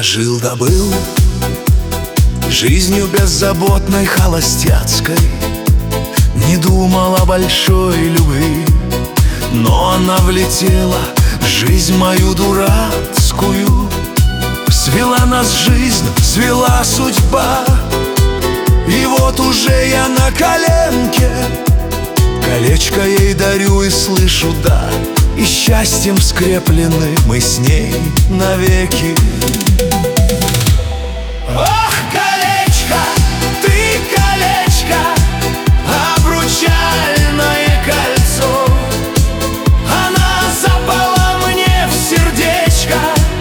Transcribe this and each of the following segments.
жил да был жизнью беззаботной холостяцкой, не думал о большой любви, но она влетела в жизнь мою дурацкую. Свела нас жизнь, свела судьба, и вот уже я на коленке. Колечко ей дарю и слышу «да», и счастьем скреплены мы с ней навеки. Ох, колечко, ты колечко, обручальное кольцо, она запала мне в сердечко,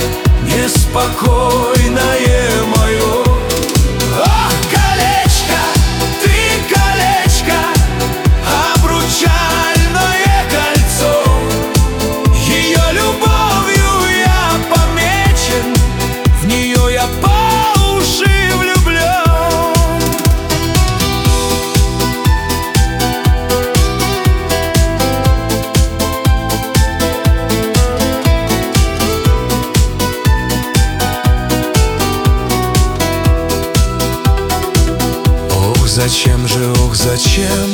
неспокойное мое. Ох, колечко, ты колечко, обручальное кольцо, ее любовью я помечен, в нее я по уши влюблен. Зачем же, ох, зачем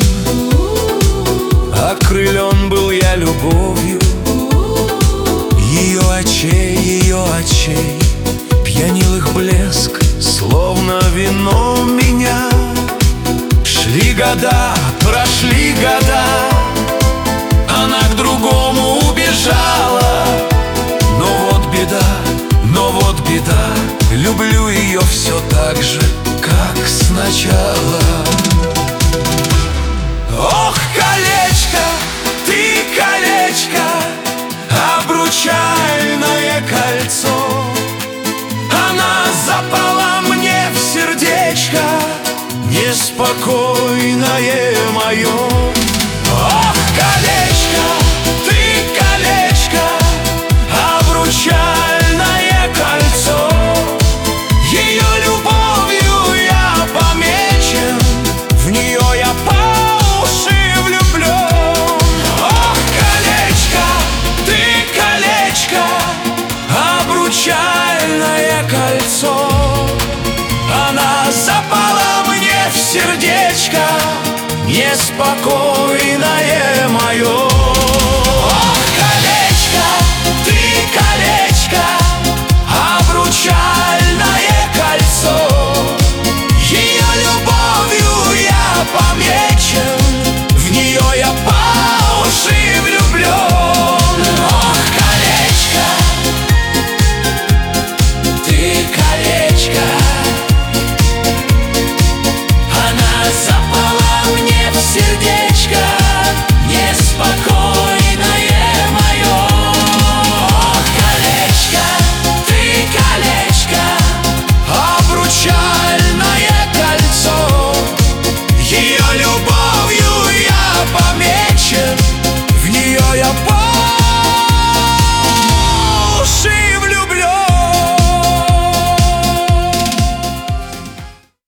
окрылен был я любовью ее очей, пьянил их блеск, словно вино меня. Шли года, прошли года, она к другому убежала. Но вот беда, люблю ее все так же, как сначала. Ох, колечко, ты колечко, обручальное кольцо, она запала мне в сердечко, неспокойное мое. Ох, колечко, ты колечко, обручальное кольцо, ее любовью я помечен, в нее я по уши влюблен. Ох, колечко, ты колечко, обручальное кольцо, она запала мне в сердечко, неспокойное